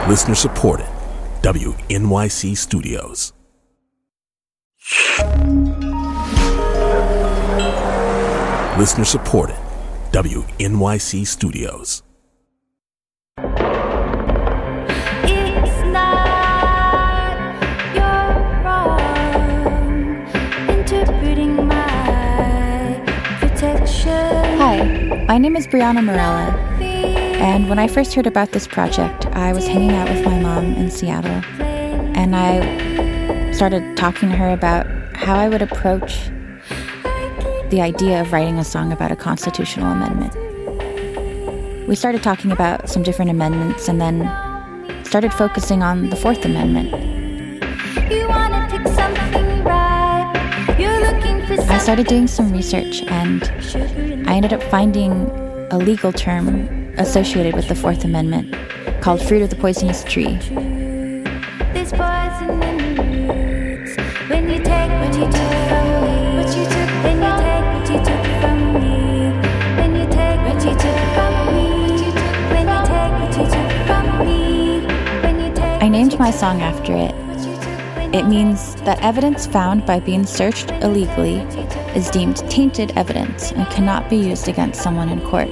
Listener supported. WNYC Studios. Listener supported. WNYC Studios. It's not your wrong interpreting my protection. Hi, my name is Brianna Morella, and when I first heard about this project, I was hanging out with my mom in Seattle, and I started talking to her about how I would approach the idea of writing a song about a constitutional amendment. We started talking about some different amendments and then started focusing on the Fourth Amendment. I started doing some research and I ended up finding a legal term associated with the Fourth Amendment called fruit of the poisonous tree. There's poison in the roots. When you take what you took from me, what you took, then you take what you took from me. When you take what you took from me, when you take what you took from me, when you take. I named my song after it. It means that evidence found by being searched illegally is deemed tainted evidence and cannot be used against someone in court.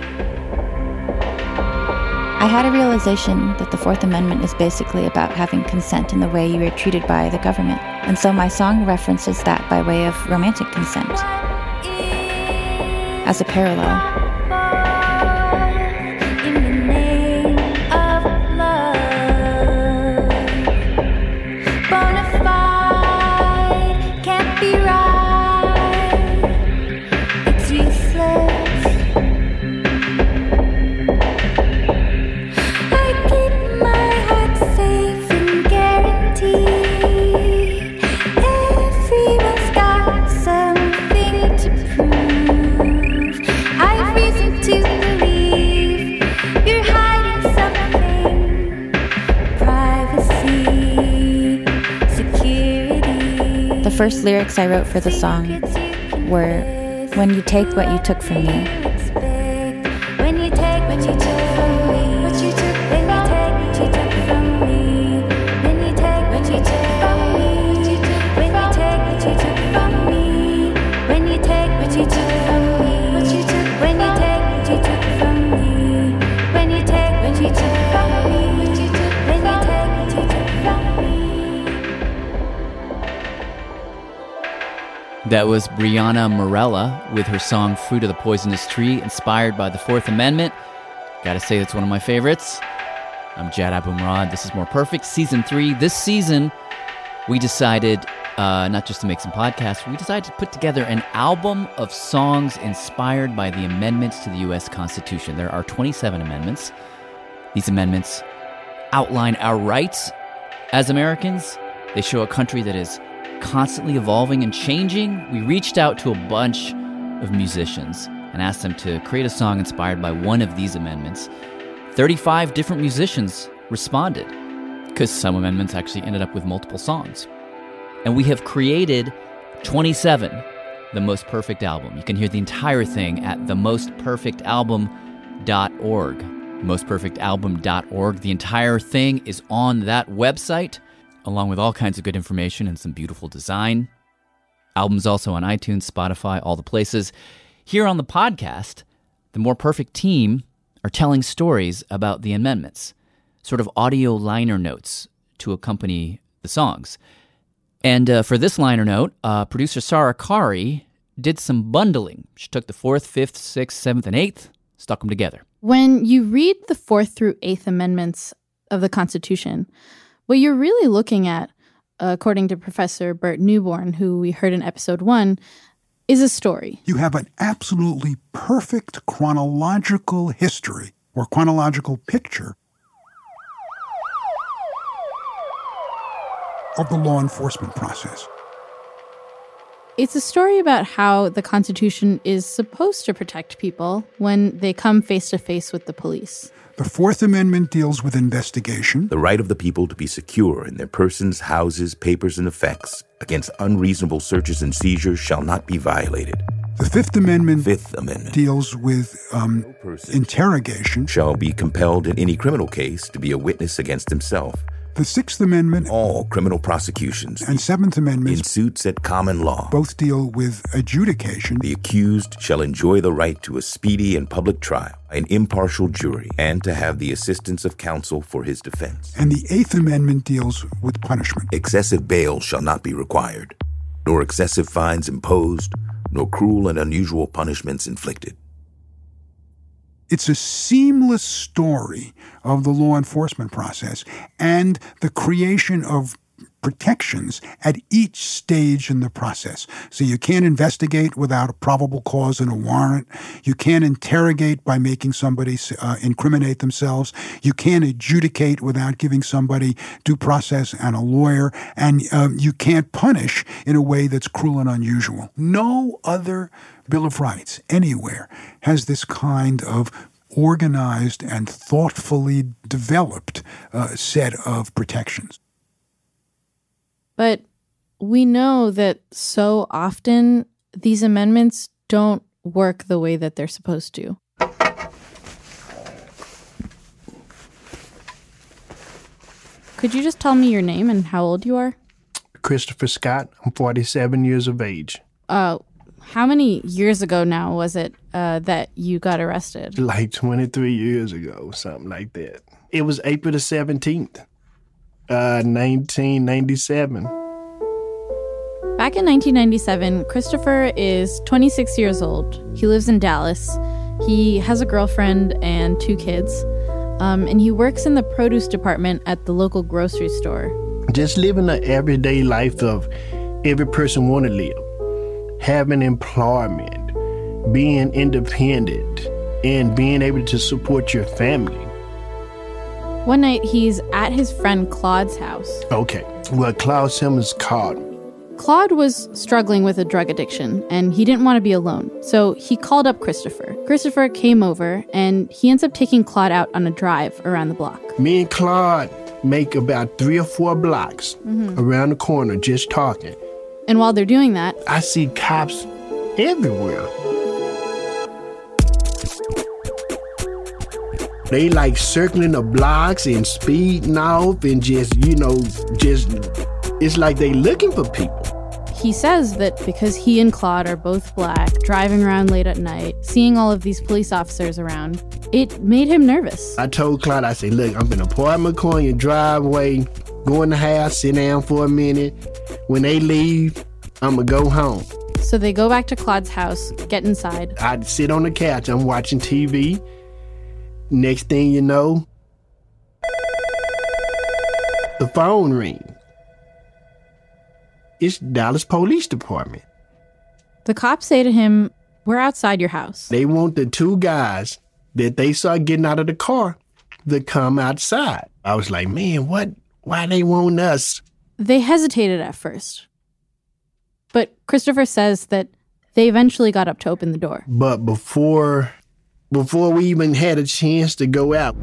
I had a realization that the Fourth Amendment is basically about having consent in the way you are treated by the government. And so my song references that by way of romantic consent as a parallel. In the name of love, bona fide can't be right. It's useless. I keep my heart safe and guaranteed. Everyone's got something to prove. I've reason to believe you're hiding something. Privacy, security. The first lyrics I wrote for the song were, "When you take what you took from me." When you take what you took from me, what you took, then you take what you took from me. When you take what you took from me, when you take what you took from me, when you take what you took from me, what you took, when you take what you took from me, when you take what you took from me, what you took, when you take what you took from me. That was Brianna Morella with her song Fruit of the Poisonous Tree, inspired by the Fourth Amendment. Gotta say, that's one of my favorites. I'm Jad Abumrad. This is More Perfect, Season 3. This season, we decided not just to make some podcasts, we decided to put together an album of songs inspired by the amendments to the U.S. Constitution. There are 27 amendments. These amendments outline our rights as Americans. They show a country that is constantly evolving and changing. We reached out to a bunch of musicians and asked them to create a song inspired by one of these amendments. 35 different musicians responded, because some amendments actually ended up with multiple songs. And we have created 27, The Most Perfect Album. You can hear the entire thing at themostperfectalbum.org. Mostperfectalbum.org. The entire thing is on that website, along with all kinds of good information and some beautiful design. Album's also on iTunes, Spotify, all the places. Here on the podcast, the More Perfect team are telling stories about the amendments, sort of audio liner notes to accompany the songs. And for this liner note, producer Sarah Kari did some bundling. She took the 4th, 5th, 6th, 7th, and 8th, stuck them together. When you read the 4th through 8th Amendments of the Constitution, what you're really looking at, according to Professor Bert Newborn, who we heard in episode 1, is a story. You have an absolutely perfect chronological history or chronological picture of the law enforcement process. It's a story about how the Constitution is supposed to protect people when they come face to face with the police. The Fourth Amendment deals with investigation. The right of the people to be secure in their persons, houses, papers, and effects against unreasonable searches and seizures shall not be violated. The Fifth Amendment Fifth Amendment deals with interrogation. shall be compelled in any criminal case to be a witness against himself. The Sixth Amendment All criminal prosecutions and Seventh in Amendment suits at common law. both deal with adjudication. The accused shall enjoy the right to a speedy and public trial, an impartial jury, and to have the assistance of counsel for his defense. And the Eighth Amendment deals with punishment. Excessive bail shall not be required, nor excessive fines imposed, nor cruel and unusual punishments inflicted. It's a seamless story of the law enforcement process and the creation of protections at each stage in the process. So you can't investigate without a probable cause and a warrant. You can't interrogate by making somebody incriminate themselves. You can't adjudicate without giving somebody due process and a lawyer. And you can't punish in a way that's cruel and unusual. No other Bill of Rights anywhere has this kind of organized and thoughtfully developed set of protections. But we know that so often these amendments don't work the way that they're supposed to. Could you just tell me your name and how old you are? Christopher Scott. I'm 47 years of age. How many years ago now was it that you got arrested? Like 23 years ago, something like that. It was April the 17th, 1997. Back in 1997, Christopher is 26 years old. He lives in Dallas. He has a girlfriend and 2 kids. And he works in the produce department at the local grocery store. Just living the everyday life of every person want to live. Having employment, being independent, and being able to support your family. One night, he's at his friend Claude's house. Okay, well, Claude Simmons called me. Claude was struggling with a drug addiction, and he didn't want to be alone, so he called up Christopher. Christopher came over, and he ends up taking Claude out on a drive around the block. Me and Claude make about 3 or 4 blocks around the corner just talking. And while they're doing that, I see cops everywhere. They like circling the blocks and speeding off and just, it's like they looking for people. he says that because he and Claude are both black, driving around late at night, seeing all of these police officers around, it made him nervous. I told Claude, I said, look, I'm gonna park my car in your driveway, go in the house, sit down for a minute. When they leave, I'm gonna go home. So they go back to Claude's house, get inside. I sit on the couch, I'm watching TV. Next thing you know, the phone rings. It's Dallas Police Department. The cops say to him, "We're outside your house." They want the two guys that they saw getting out of the car to come outside. I was like, man, why they want us? They hesitated at first. But Christopher says that they eventually got up to open the door. But before we even had a chance to go out,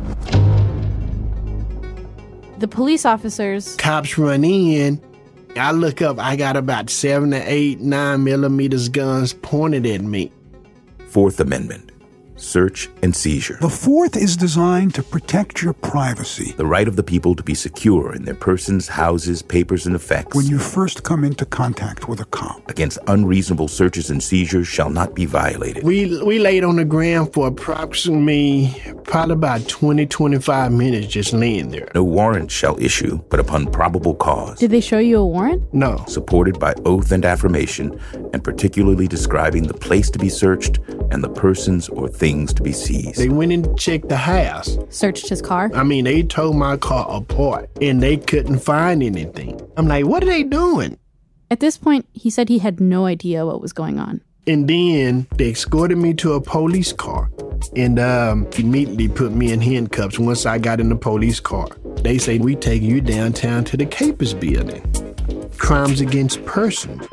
the police officers... Cops run in. I look up, I got about 7 to 8 9mm guns pointed at me. Fourth Amendment. Search and seizure. The Fourth is designed to protect your privacy. The right of the people to be secure in their persons, houses, papers, and effects. When you first come into contact with a cop. Against unreasonable searches and seizures shall not be violated. We laid on the ground for probably about 20-25 minutes just laying there. No warrant shall issue, but upon probable cause. Did they show you a warrant? No. Supported by oath and affirmation, and particularly describing the place to be searched and the persons or things to be seized. They went and checked the house. Searched his car? I mean, they tore my car apart, and they couldn't find anything. I'm like, what are they doing? At this point, he said he had no idea what was going on. And then they escorted me to a police car and immediately put me in handcuffs once I got in the police car. They say, we take you downtown to the Capers building. Crimes against persons.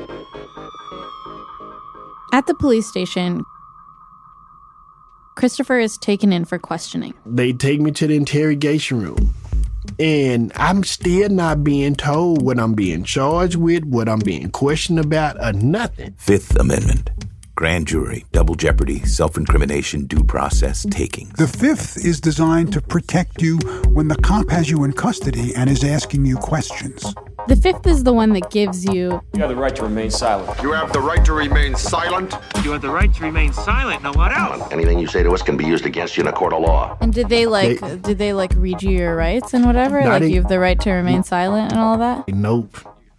At the police station, Christopher is taken in for questioning. They take me to the interrogation room. And I'm still not being told what I'm being charged with, what I'm being questioned about, or nothing. Fifth Amendment. grand jury, double jeopardy, self-incrimination, due process, takings. The fifth is designed to protect you when the cop has you in custody and is asking you questions. The fifth is the one that gives you... You have the right to remain silent. You have the right to remain silent? You have the right to remain silent. Now what else? Anything you say to us can be used against you in a court of law. And did they read you your rights and whatever? Like you have the right to remain silent and all that? Nope.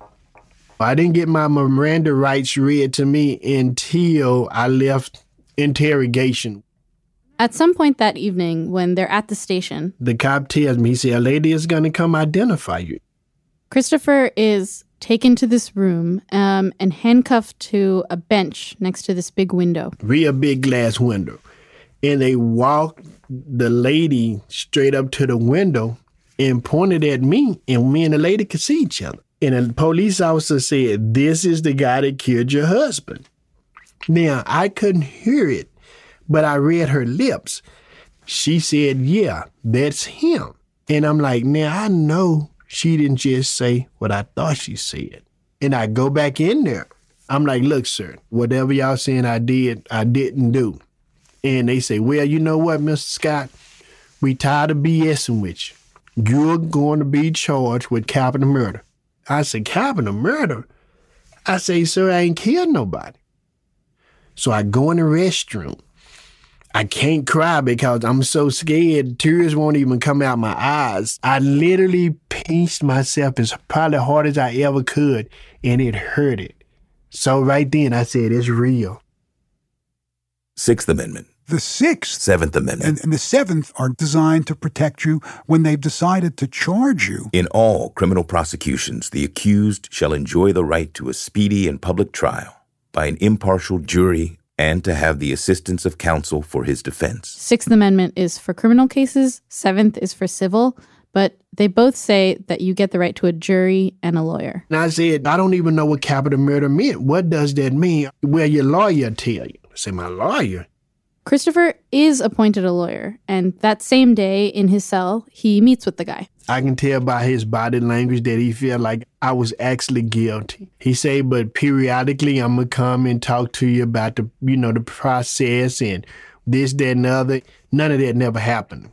I didn't get my Miranda rights read to me until I left interrogation. At some point that evening, when they're at the station, the cop tells me, he said, a lady is going to come identify you. Christopher is taken to this room and handcuffed to a bench next to this big window. Real big glass window. And they walked the lady straight up to the window and pointed at me, and me and the lady could see each other. And a police officer said, this is the guy that killed your husband. Now, I couldn't hear it, but I read her lips. She said, yeah, that's him. And I'm like, now I know she didn't just say what I thought she said. And I go back in there. I'm like, look, sir, whatever y'all saying I did, I didn't do. And they say, well, you know what, Mr. Scott? We tired of BSing with you. You're going to be charged with capital murder. I said, capital murder? I say, sir, I ain't killed nobody. So I go in the restroom. I can't cry because I'm so scared. Tears won't even come out my eyes. I literally pinched myself as probably hard as I ever could, and it hurted. So right then I said, it's real. Sixth Amendment. The sixth, Seventh Amendment, and the seventh are designed to protect you when they've decided to charge you. In all criminal prosecutions, the accused shall enjoy the right to a speedy and public trial by an impartial jury and to have the assistance of counsel for his defense. Sixth Amendment is for criminal cases. Seventh is for civil. But they both say that you get the right to a jury and a lawyer. And I said, I don't even know what capital murder meant. What does that mean? Well, your lawyer tell you. I said, my lawyer? Christopher is appointed a lawyer, and that same day in his cell, he meets with the guy. I can tell by his body language that he felt like I was actually guilty. He said, but periodically I'm going to come and talk to you about the process and this, that, and the other. None of that never happened.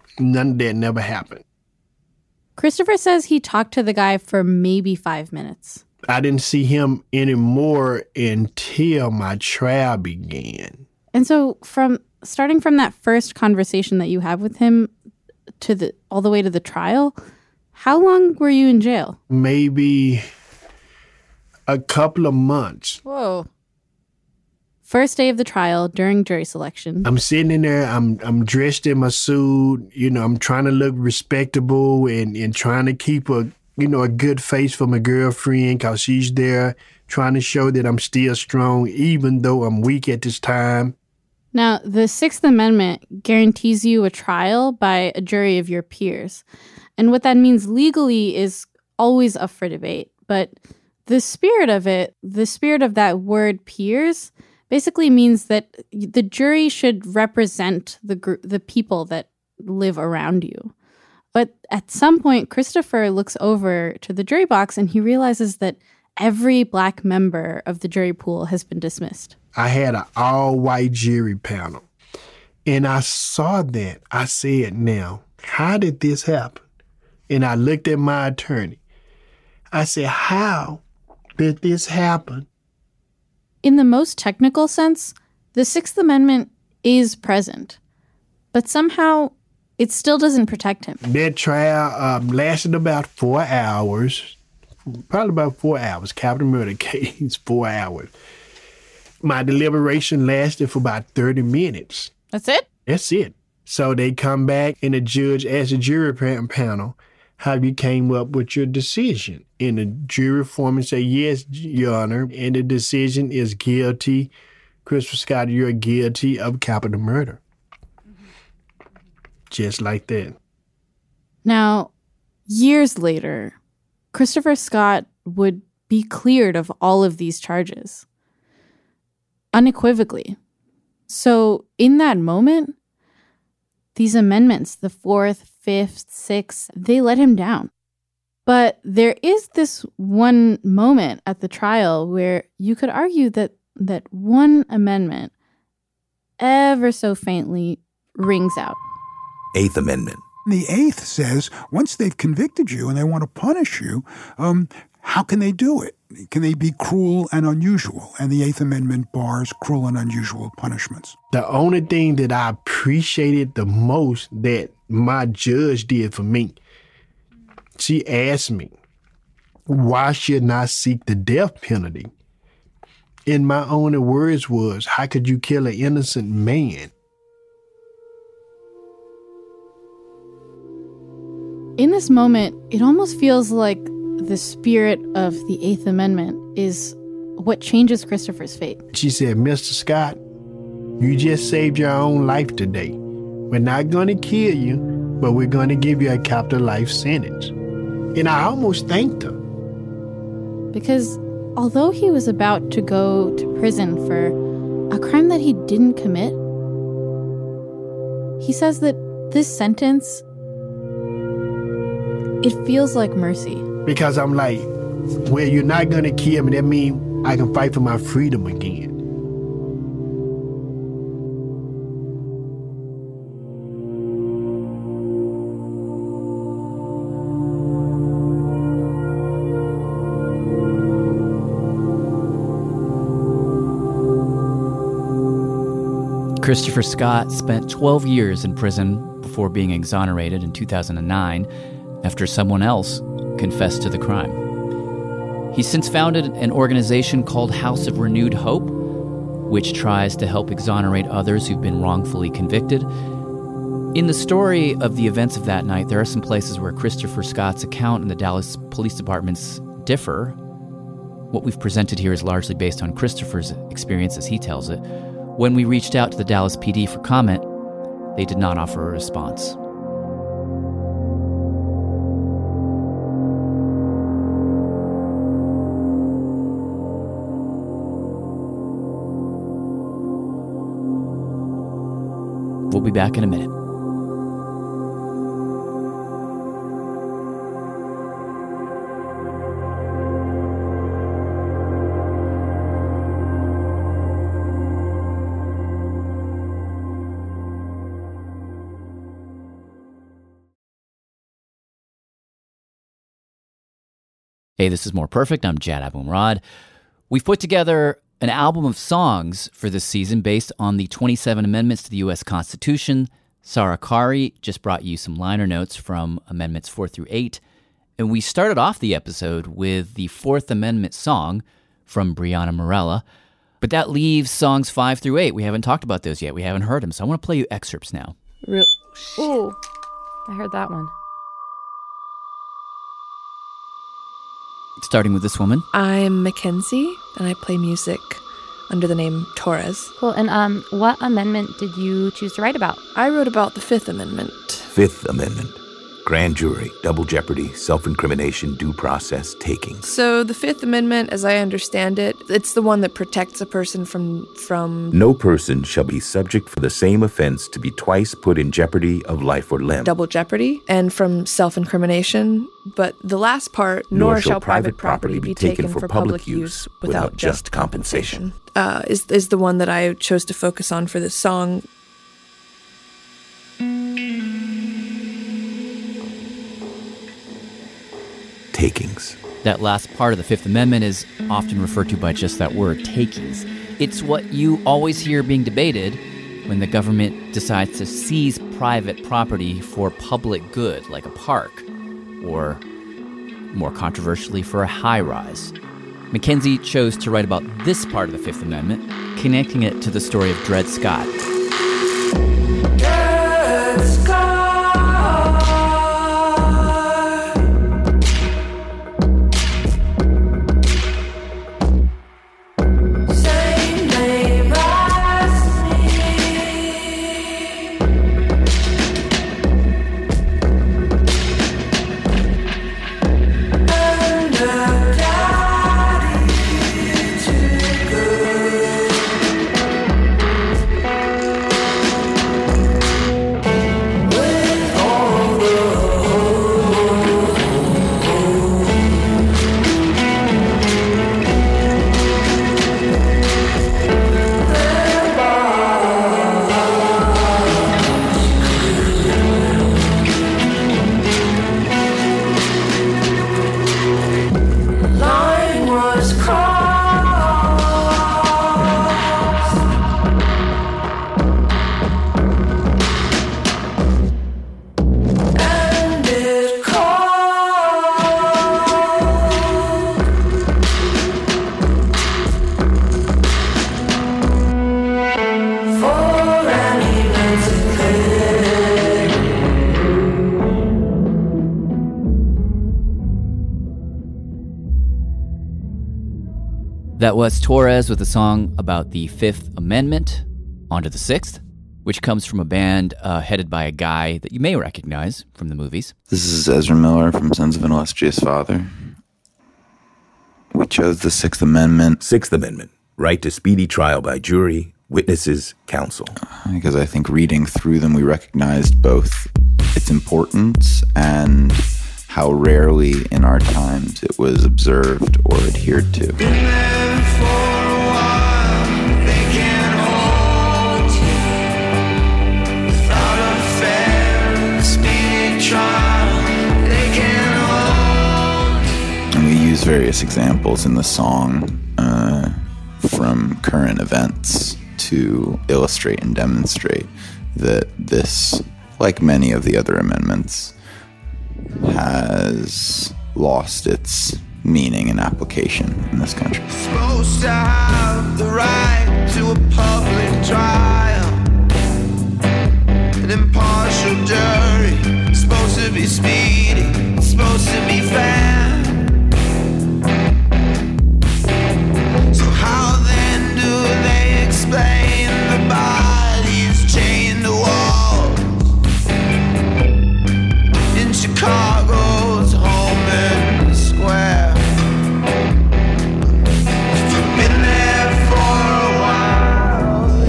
Christopher says he talked to the guy for maybe 5 minutes. I didn't see him anymore until my trial began. And so starting from that first conversation that you have with him all the way to the trial, how long were you in jail? Maybe a couple of months. Whoa. First day of the trial during jury selection. I'm sitting in there, I'm dressed in my suit, I'm trying to look respectable and trying to keep a good face for my girlfriend because she's there trying to show that I'm still strong even though I'm weak at this time. Now, the Sixth Amendment guarantees you a trial by a jury of your peers. And what that means legally is always up for debate. But the spirit of that word peers, basically means that the jury should represent the people that live around you. But at some point, Christopher looks over to the jury box and he realizes that every Black member of the jury pool has been dismissed. I had an all-white jury panel, and I saw that. I said, now, how did this happen? And I looked at my attorney. I said, how did this happen? In the most technical sense, the Sixth Amendment is present, but somehow it still doesn't protect him. That trial lasted about 4 hours, probably about 4 hours. Capital murder case, 4 hours. My deliberation lasted for about 30 minutes. That's it? That's it. So they come back and the judge asked the jury panel, how you came up with your decision? And the jury foreman said, yes, Your Honor, and the decision is guilty. Christopher Scott, you're guilty of capital murder. Just like that. Now, years later, Christopher Scott would be cleared of all of these charges. Unequivocally. So in that moment, these amendments, the 4th, 5th, 6th, they let him down. But there is this one moment at the trial where you could argue that one amendment ever so faintly rings out. Eighth Amendment. The Eighth says once they've convicted you and they want to punish you, how can they do it? Can they be cruel and unusual? And the Eighth Amendment bars cruel and unusual punishments. The only thing that I appreciated the most that my judge did for me, she asked me, why shouldn't I seek the death penalty? And my only words was, how could you kill an innocent man? In this moment, it almost feels like the spirit of the Eighth Amendment is what changes Christopher's fate. She said, Mr. Scott, you just saved your own life today. We're not going to kill you, but we're going to give you a capital life sentence. And I almost thanked her. Because although he was about to go to prison for a crime that he didn't commit, he says that this sentence, it feels like mercy. Because I'm like, well, you're not going to kill me. That means I can fight for my freedom again. Christopher Scott spent 12 years in prison before being exonerated in 2009 after someone else confessed to the crime. He's since founded an organization called House of Renewed Hope, which tries to help exonerate others who've been wrongfully convicted. In the story of the events of that night, there are some places where Christopher Scott's account and the Dallas Police Department's differ. What we've presented here is largely based on Christopher's experience as he tells it. When we reached out to the Dallas PD for comment, they did not offer a response. We'll be back in a minute. Hey, this is More Perfect. I'm Jad Abumrad. We've put together an album of songs for this season based on the 27 amendments to the U.S. Constitution. Sarah Kari just brought you some liner notes from Amendments 4 through 8. And we started off the episode with the Fourth Amendment song from Brianna Morella. But that leaves songs 5 through 8. We haven't talked about those yet. We haven't heard them. So I want to play you excerpts now. Ooh, I heard that one. Starting with this woman. I'm Mackenzie, and I play music under the name Torres. Cool. And what amendment did you choose to write about? I wrote about the Fifth Amendment. Fifth Amendment. Grand jury, double jeopardy, self-incrimination, due process, takings. So the Fifth Amendment, as I understand it, it's the one that protects a person from... No person shall be subject for the same offense to be twice put in jeopardy of life or limb. Double jeopardy, and from self-incrimination. But the last part, nor shall private property be taken for public use without just compensation, is the one that I chose to focus on for this song. Takings. That last part of the Fifth Amendment is often referred to by just that word, takings. It's what you always hear being debated when the government decides to seize private property for public good, like a park, or more controversially, for a high-rise. Mackenzie chose to write about this part of the Fifth Amendment, connecting it to the story of Dred Scott. Dred Scott. That was Torres with a song about the Fifth Amendment. On to the Sixth, which comes from a band headed by a guy that you may recognize from the movies. This is Ezra Miller from Sons of an Illustrious Father. We chose the Sixth Amendment. Sixth Amendment, right to speedy trial by jury, witnesses, counsel. Because I think reading through them, we recognized both its importance and how rarely in our times it was observed or adhered to. And we use various examples in the song from current events to illustrate and demonstrate that this, like many of the other amendments, has lost its meaning and application in this country. Supposed to have the right to a public trial, an impartial jury, supposed to be speedy, supposed to be fair. So how then do they explain the bodies chained to walls in Chicago's Holman Square? Been there for a while.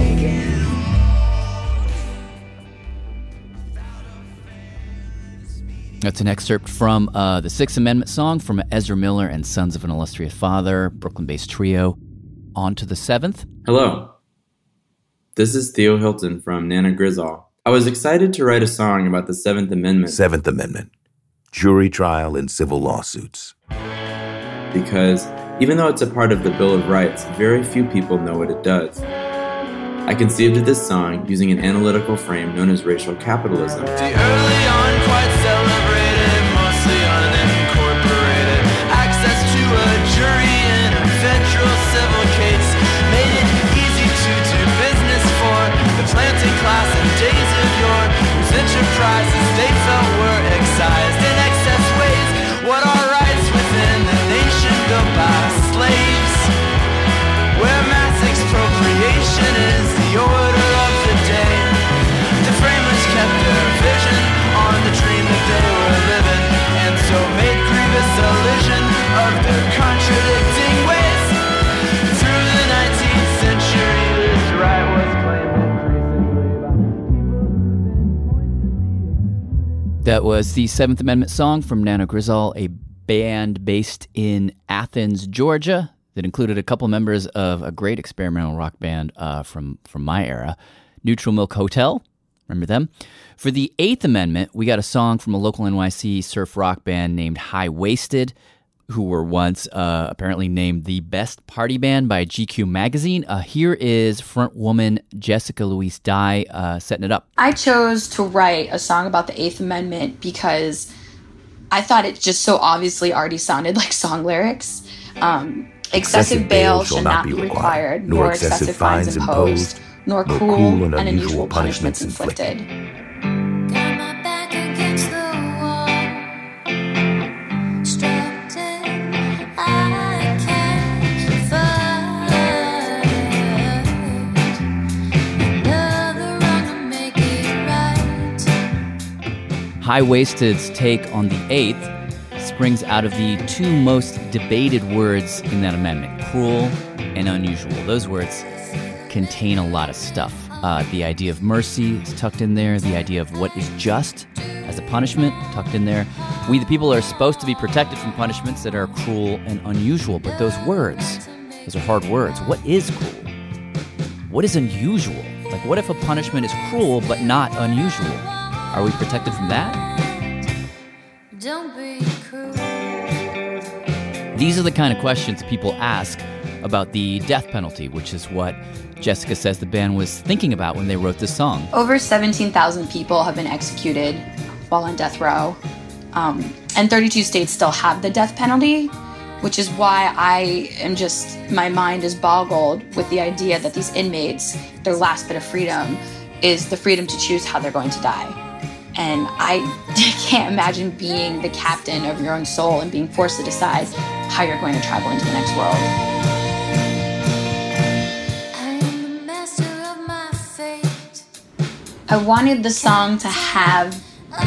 That's an excerpt from the Sixth Amendment song from Ezra Miller and Sons of an Illustrious Father, Brooklyn-based trio. On to the seventh. Hello. This is Theo Hilton from Nana Grizzle. I was excited to write a song about the Seventh Amendment. Seventh Amendment, jury trial in civil lawsuits. Because even though it's a part of the Bill of Rights, very few people know what it does. I conceived of this song using an analytical frame known as racial capitalism. The early on, quite celebrated, mostly unincorporated. Access to a jury in a federal civil case made it easy to do business for the planting class in days of yore, whose enterprises they felt were excised in excess ways. What are rights within the nation built by slaves, where mass expropriation is the order of the day? The framers kept their vision on the dream that they were living, and so made grievous illusion of their contradicting ways. Through the 19th century, this right was claimed increasingly. That was the Seventh Amendment song from Nana Grizzle, a band based in Athens, Georgia, that included a couple members of a great experimental rock band from my era, Neutral Milk Hotel. Remember them? For the Eighth Amendment, we got a song from a local NYC surf rock band named High Waisted, who were once apparently named the best party band by GQ magazine. Here is frontwoman Jessica Louise Dye setting it up. I chose to write a song about the Eighth Amendment because I thought it just so obviously already sounded like song lyrics. Excessive bail shall not be required, nor excessive fines imposed, nor cruel and unusual punishments inflicted. High-Waisted's take on the Eighth springs out of the two most debated words in that amendment, cruel and unusual. Those words contain a lot of stuff. The idea of mercy is tucked in there. The idea of what is just as a punishment tucked in there. We, the people, are supposed to be protected from punishments that are cruel and unusual. But those words, those are hard words. What is cruel? What is unusual? Like, what if a punishment is cruel but not unusual? Are we protected from that? Don't be cruel. These are the kind of questions people ask about the death penalty, which is what Jessica says the band was thinking about when they wrote this song. Over 17,000 people have been executed while on death row. And 32 states still have the death penalty, which is why my mind is boggled with the idea that these inmates, their last bit of freedom is the freedom to choose how they're going to die. And I can't imagine being the captain of your own soul and being forced to decide how you're going to travel into the next world. I wanted the song to have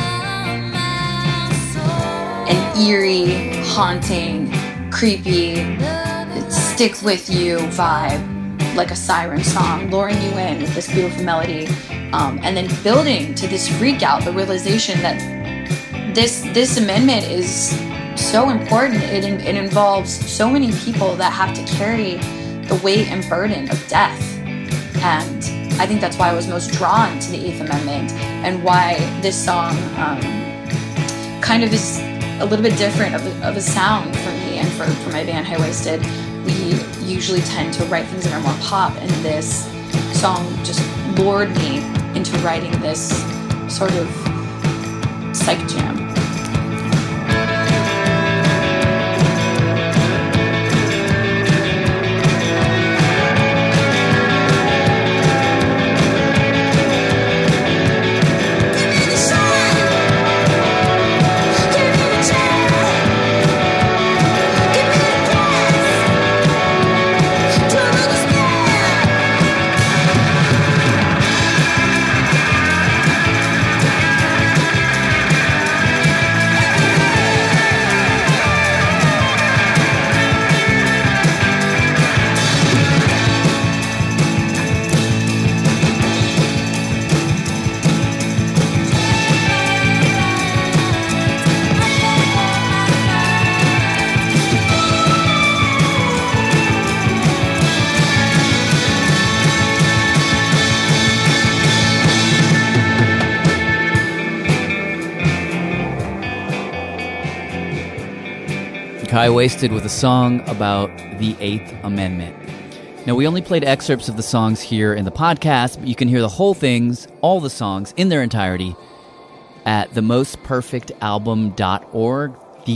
an eerie, haunting, creepy, stick with you vibe, like a siren song, luring you in with this beautiful melody, and then building to this freak out, the realization that this amendment is so important. It involves so many people that have to carry the weight and burden of death. And I think that's why I was most drawn to the 8th Amendment, and why this song kind of is a little bit different of a sound for me and for my band High Waisted. We usually tend to write things that are more pop, and this song just lured me into writing this sort of psych jam. High Waisted with a song about the 8th Amendment. Now, we only played excerpts of the songs here in the podcast, but you can hear the whole things, all the songs, in their entirety at themostperfectalbum.org,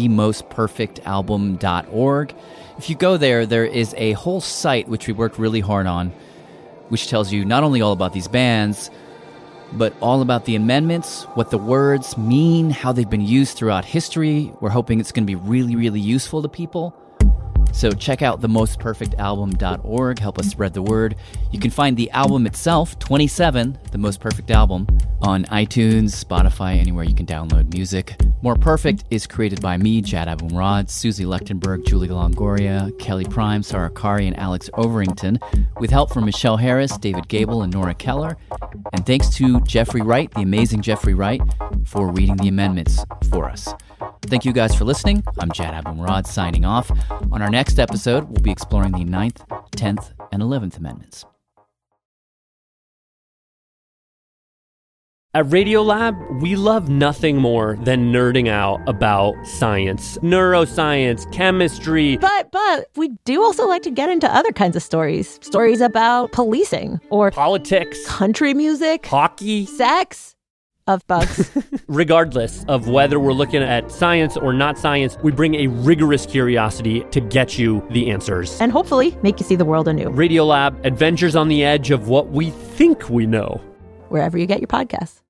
themostperfectalbum.org. If you go there, there is a whole site which we worked really hard on, which tells you not only all about these bands, but all about the amendments, what the words mean, how they've been used throughout history. We're hoping it's going to be really, really useful to people. So check out themostperfectalbum.org. Help us spread the word. You can find the album itself, 27, The Most Perfect Album, on iTunes, Spotify, anywhere you can download music. More Perfect is created by me, Jad Abumrad, Susie Lechtenberg, Julie Longoria, Kelly Prime, Sarah Kari, and Alex Overington, with help from Michelle Harris, David Gable, and Nora Keller. And thanks to Jeffrey Wright, the amazing Jeffrey Wright, for reading the amendments for us. Thank you guys for listening. I'm Jad Abumrad signing off. On our next episode, we'll be exploring the 9th, 10th, and 11th Amendments. At Radiolab, we love nothing more than nerding out about science, neuroscience, chemistry. But we do also like to get into other kinds of stories. Stories about policing or politics, country music, hockey, sex. Of bugs. Regardless of whether we're looking at science or not science, we bring a rigorous curiosity to get you the answers. And hopefully make you see the world anew. Radiolab, adventures on the edge of what we think we know. Wherever you get your podcasts.